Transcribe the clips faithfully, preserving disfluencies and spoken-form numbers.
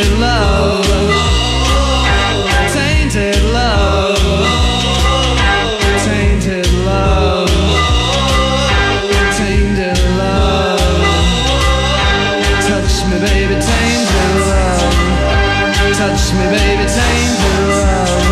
tainted love, tainted love, tainted love, tainted love. Touch me, baby, tainted love. Touch me, baby, tainted love.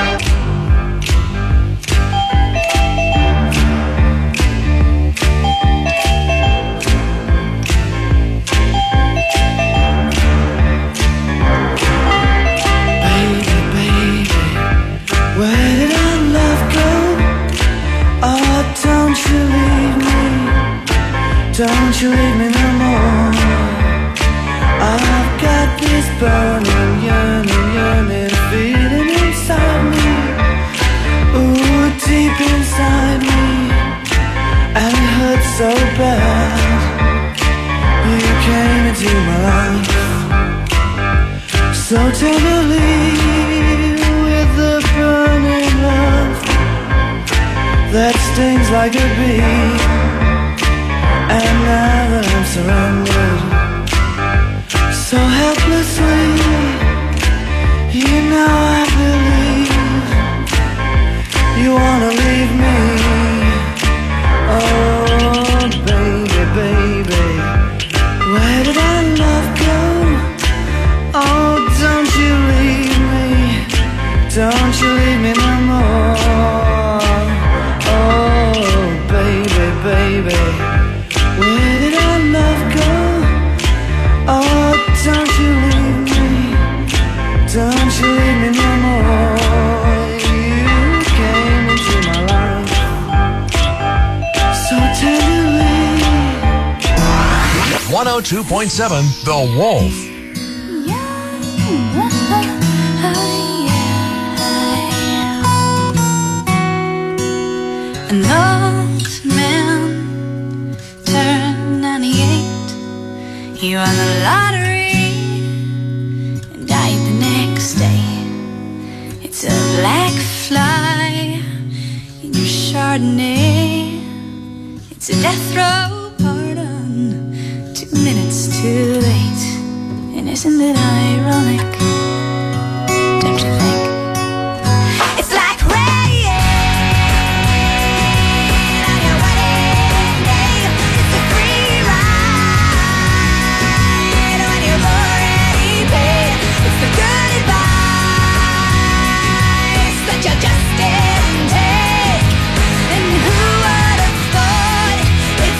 Don't you leave me no more. I've got this burning, yearning, yearning feeling inside me. Ooh, deep inside me. And it hurts so bad. You came into my life so tenderly, with the burning love that stings like a bee. And now that I'm surrendered so helplessly, you know I believe you wanna leave me. Oh baby, baby, where did our love go? Oh, don't you leave me, don't you leave me no more. Oh baby, baby, where did our love go? Oh, don't you leave me, don't you leave me no more. You came into my life so tenderly. one oh two point seven The Wolf. An old man turned ninety-eight. He won the lottery and died the next day. It's a black fly in your Chardonnay. It's a death row pardon, two minutes too late. And isn't it ironic? Don't you think? It's like rain on your wedding day. It's a free ride when you've already paid. It's the good advice that you just didn't take. And who would have thought it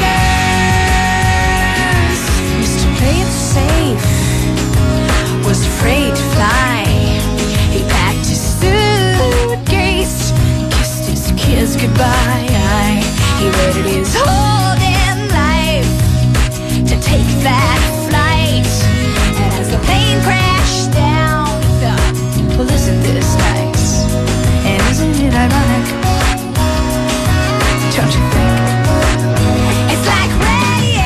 figures? Mister Play It Safe was afraid to fly. He packed his suitcase, kissed his kids goodbye. He waited his whole damn life to take that flight. And as the plane crashed down, he thought, well, isn't this nice? And isn't it ironic? Don't you think? It's like rain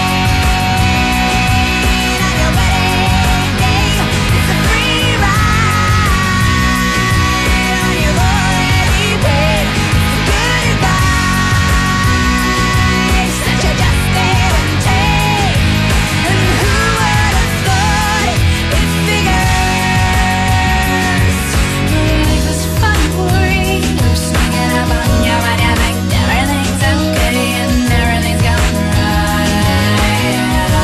on your wedding day. It's a free ride when you've already paid. It's the good advice that you just didn't take. And who would have thought it figures? Life is fun for you. You're swinging up on your right. You think everything's okay and everything's going right.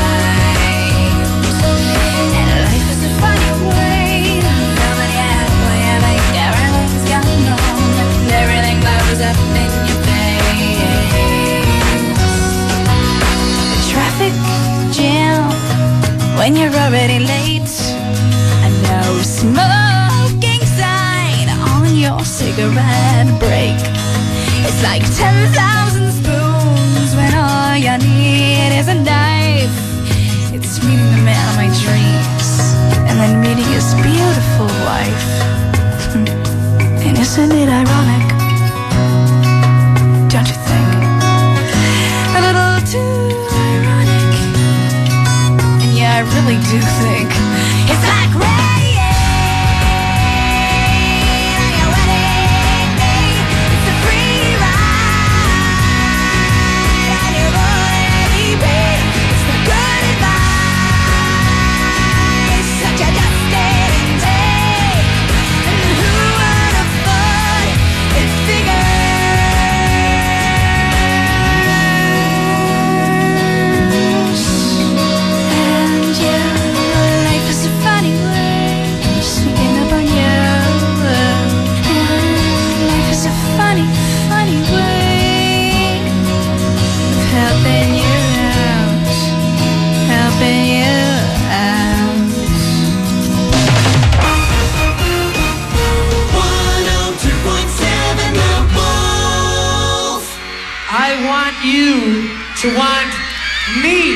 And life is a funny way to feel that you're halfway. You think everything's going wrong and everything blows up in your face. The traffic jam when you're already late. A no smoking sign on your cigarette break. It's like ten thousand spoons when all you need is a knife. It's meeting the man of my dreams and then meeting his beautiful wife. And isn't it ironic? Don't you think? A little too ironic. And yeah, I really do think it's like rain on your wedding day. It's a free ride when you've already paid. It's the good advice to want me.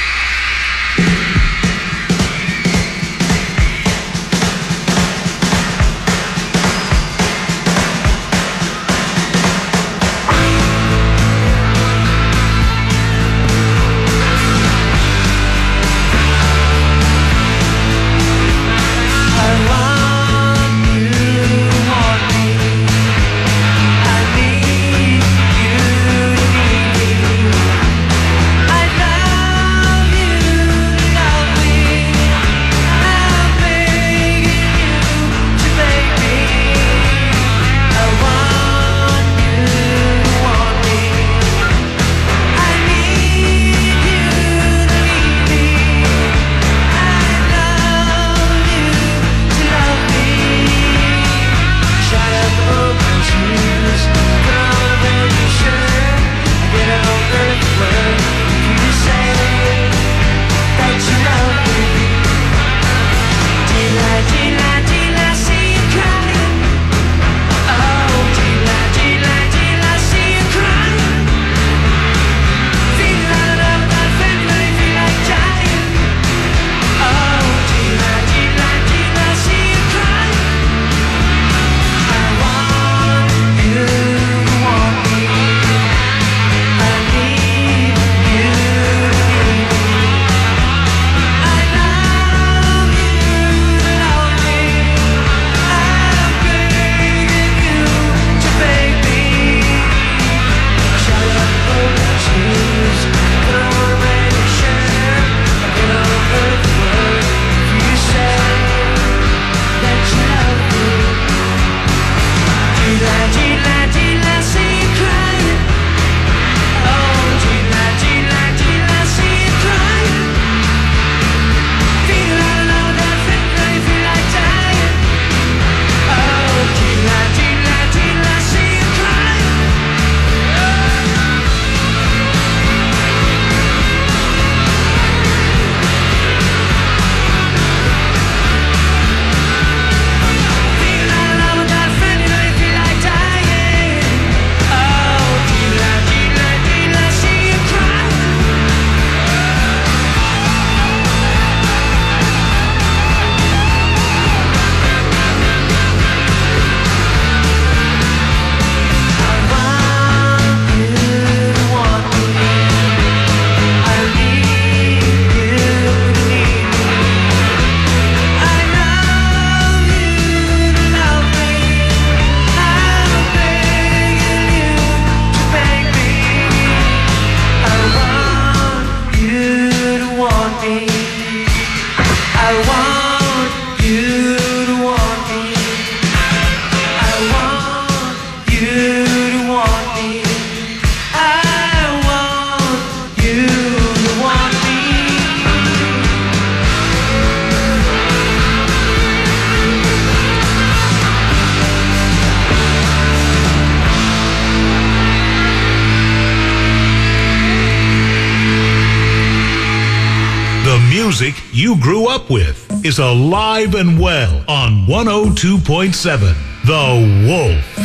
music you grew up with is alive and well on one oh two point seven The Wolf.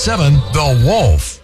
seven The Wolf.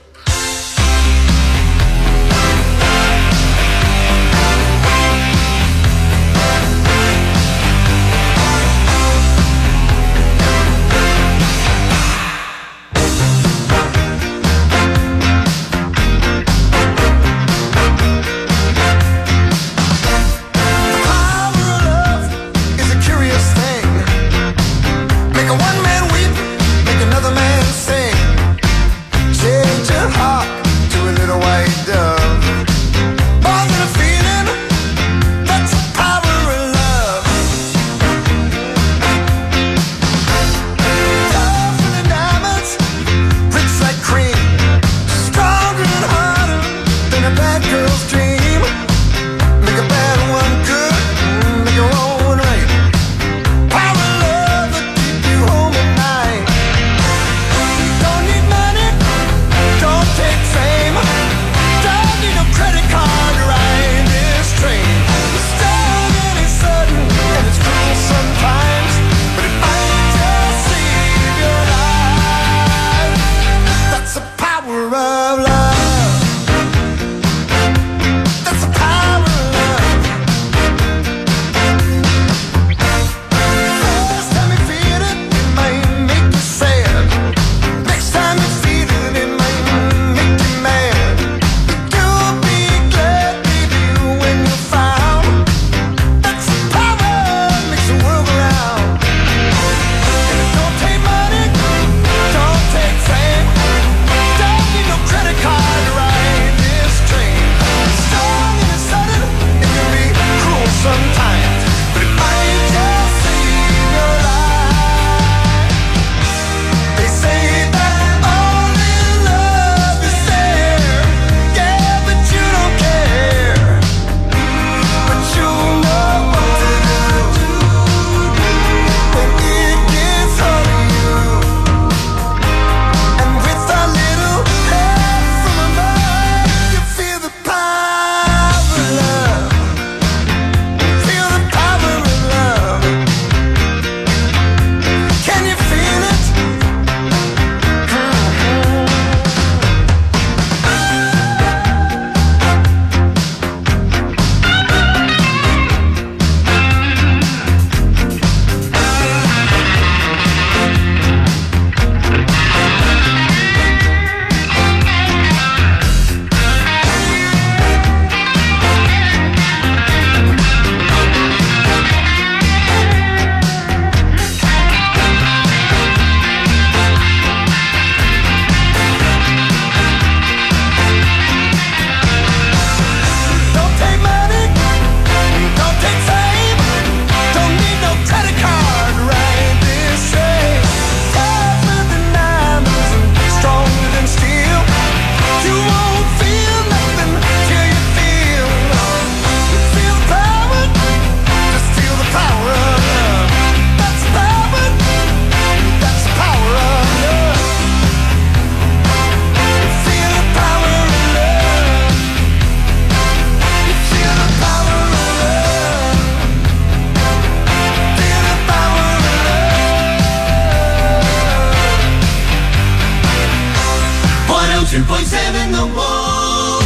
two point seven The Wolf.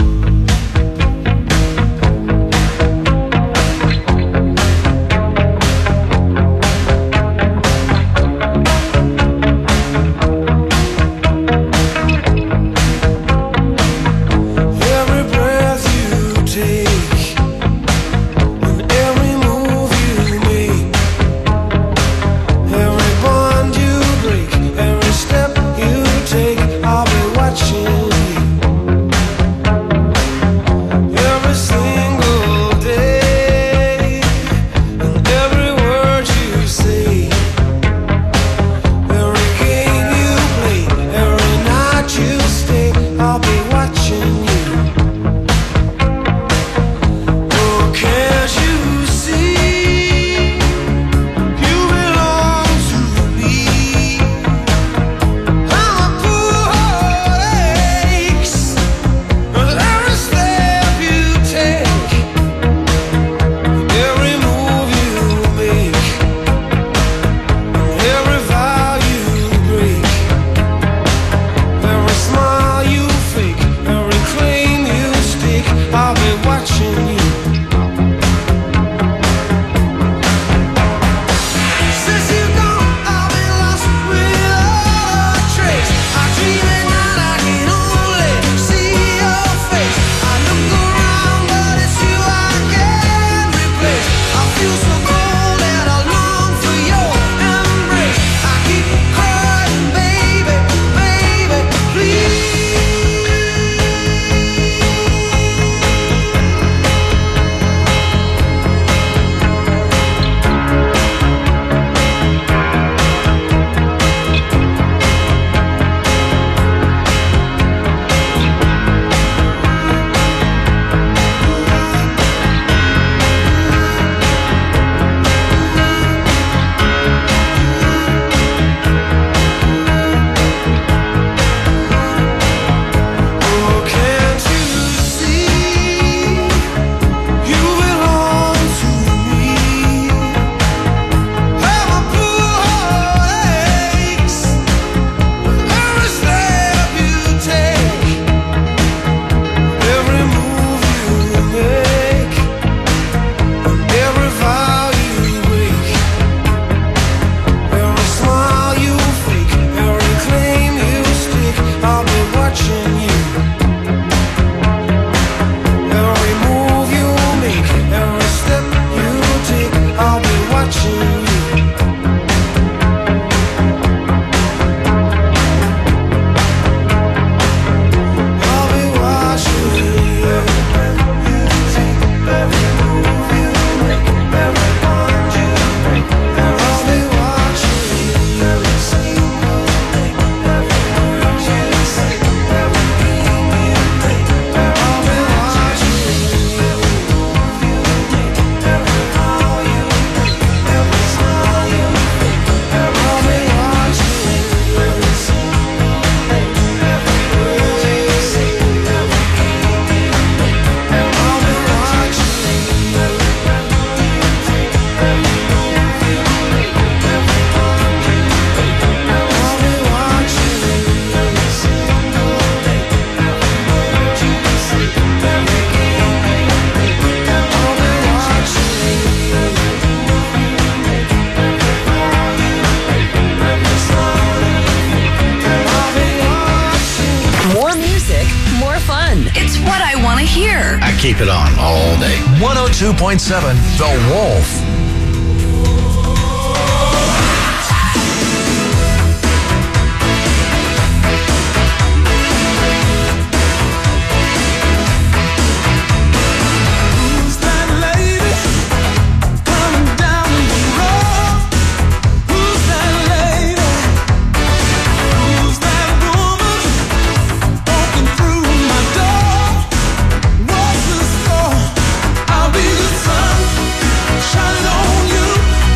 Every breath you take and every move you make, every bond you break, every step you take, I'll be watching you. two point seven The Wolf. I'll be the sun shining on you.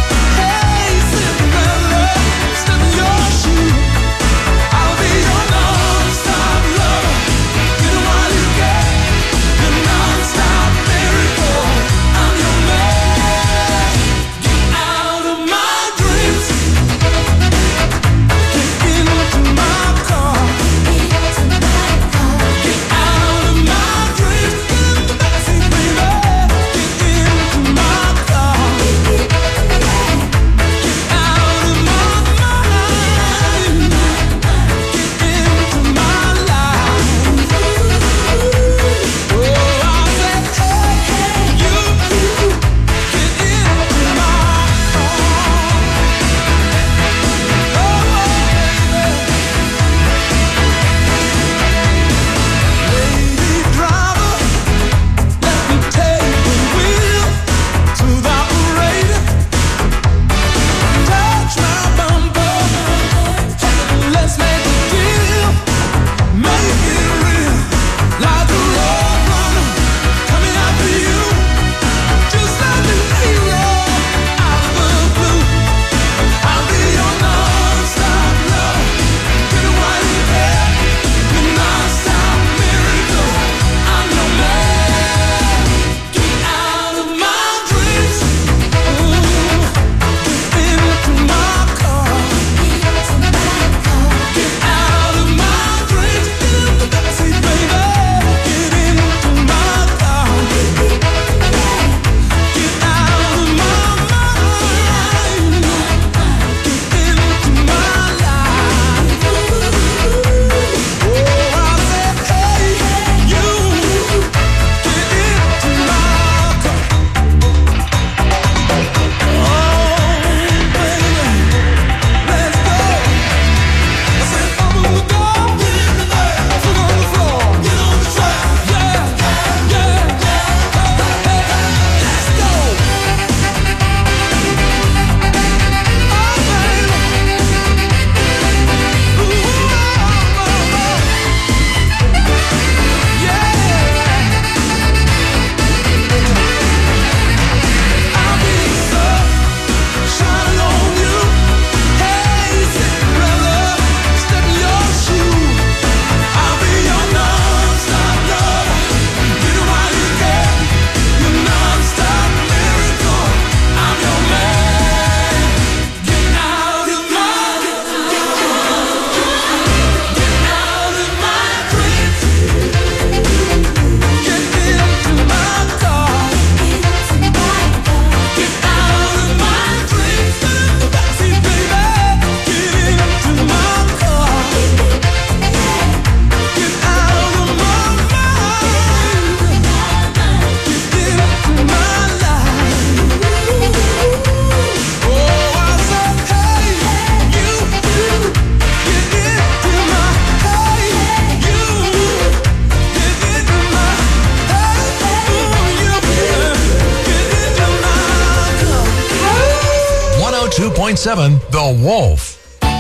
two point seven The Wolf.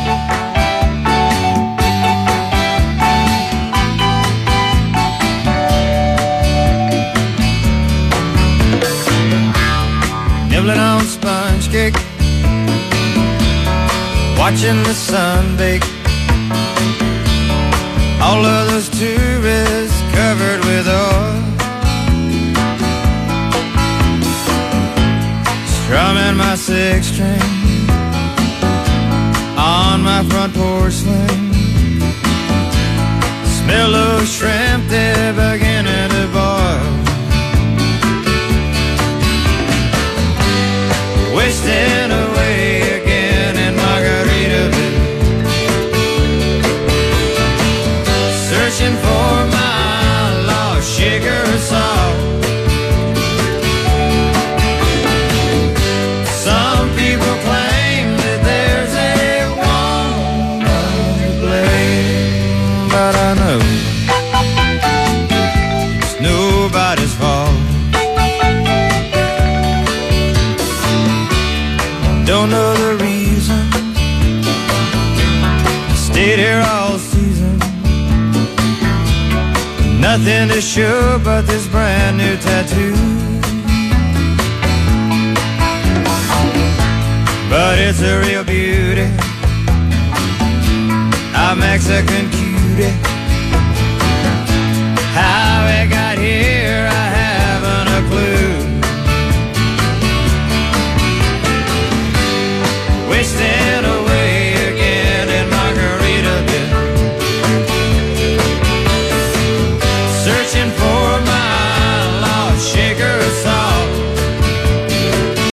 Nibbling on sponge cake, watching the sun bake. All of those tourists covered with oil, strumming my six string on my front porch swing. Smell those shrimp, they're beginning to boil. Wasting away again in Margaritaville, searching for my lost sugar salt. Nothing to show but this brand new tattoo. But it's a real beauty, a Mexican cutie.